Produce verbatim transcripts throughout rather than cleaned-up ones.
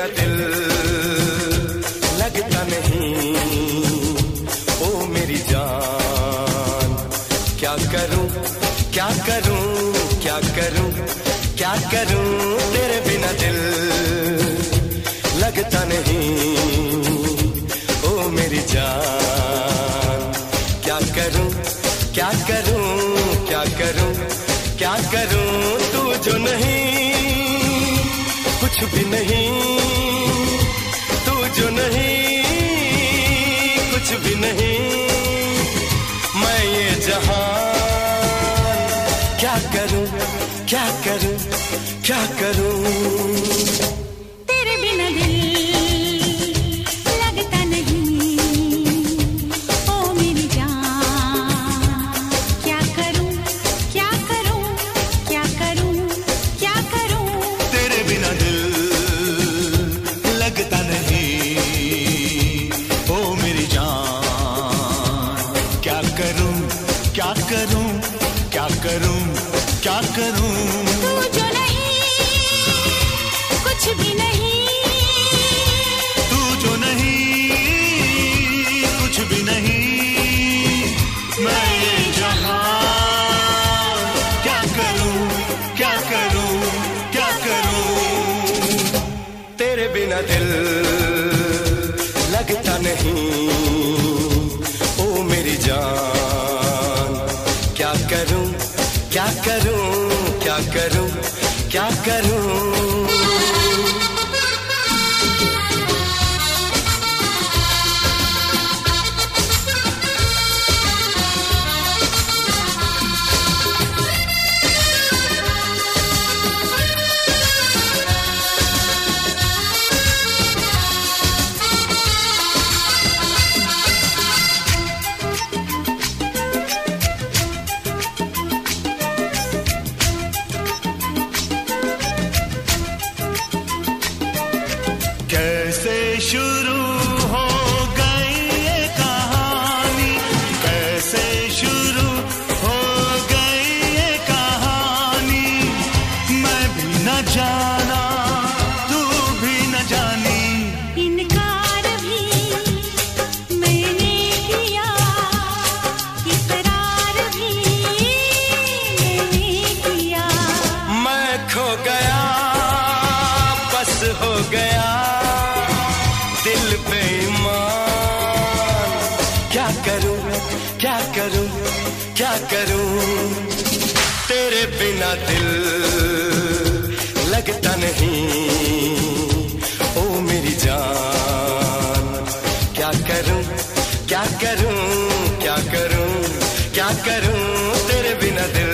दिल लगता नहीं, ओ मेरी जान। क्या करूं क्या करूं क्या करूं क्या करूं, तेरे बिना दिल लगता नहीं, ओ मेरी जान। क्या करूं क्या करूं क्या करूं क्या करूं, तू जो नहीं कुछ भी नहीं, तू जो नहीं कुछ भी नहीं, मैं ये जहान क्या करूं क्या करूं क्या करूं। तेरे बिना दिल लगता नहीं, ओ मेरी जान। क्या करूं क्या करूं क्या करूं क्या करूं, तेरे बिना दिल लगता नहीं, ओ मेरी जान। क्या करूं क्या करूं क्या करूं क्या करूं, तू जो नहीं कुछ भी नहीं, तू जो नहीं कुछ भी नहीं, मैं ये जहान क्या करूं क्या करूं क्या करूं। तेरे बिना दिल लगता नहीं, ओ मेरी जान। क्या करूं क्या करूं क्या करूं क्या करूं। कैसे शुरू हो गई ये कहानी, कैसे शुरू हो गई ये कहानी, मैं भी न जाना तू भी न जानी। इनकार भी मैंने किया, इकरार भी मैंने किया, मैं खो गया बस हो गया दिल पे ईमान। क्या करूं क्या करूं क्या करूं, तेरे बिना दिल लगता नहीं, ओ मेरी जान। क्या करूं क्या करूं क्या करूं क्या करूं, तेरे बिना दिल।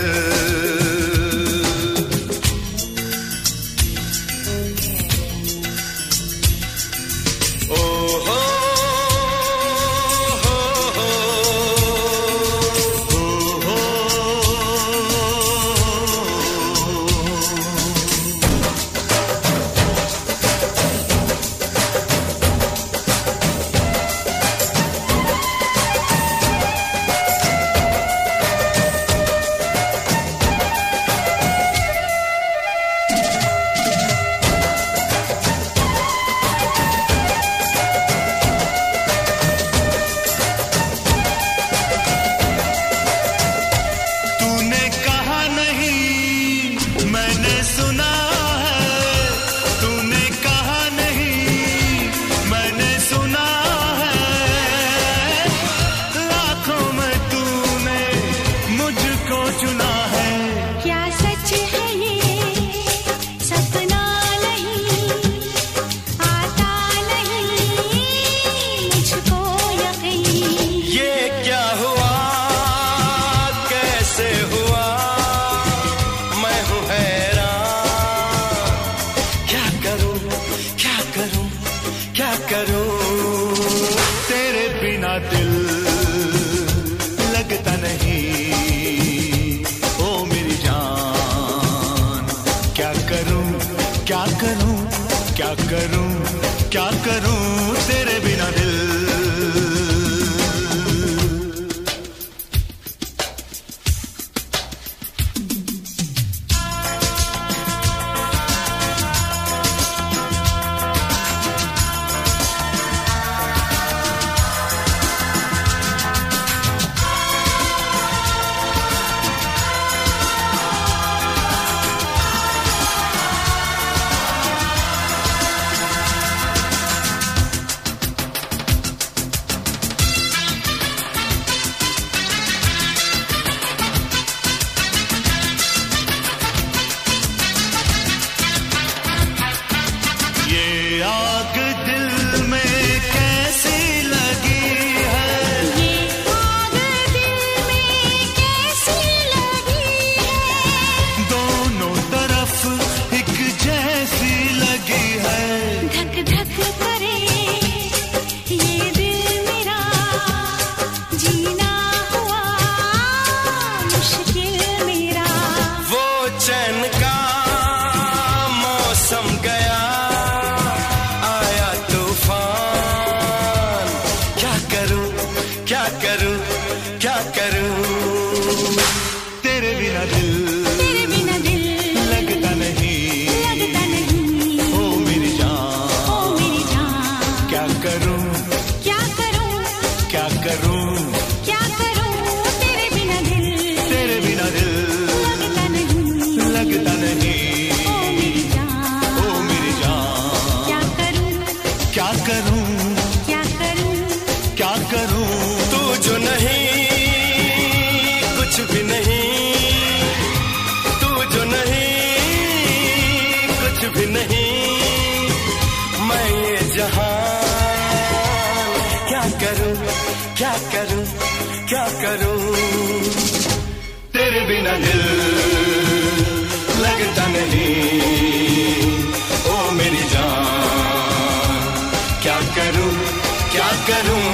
दिल लगता नहीं, ओ मेरी जान। क्या करूं क्या करूं क्या करूं क्या करूं तेरे बिना दिल। क्या करूं क्या करूं तेरे बिना दिल तेरे बिना दिल लगता नहीं लगता नहीं ओ मेरी जान ओ मेरी जान क्या करूं क्या करूं क्या करूं क्या करूं तू जो नहीं कुछ भी नहीं तू जो नहीं कुछ भी नहीं मैं ये जहां क्या करूं क्या करूं क्या करूं तेरे बिना दिल लगता नहीं ओ मेरी जान क्या करूं क्या करूं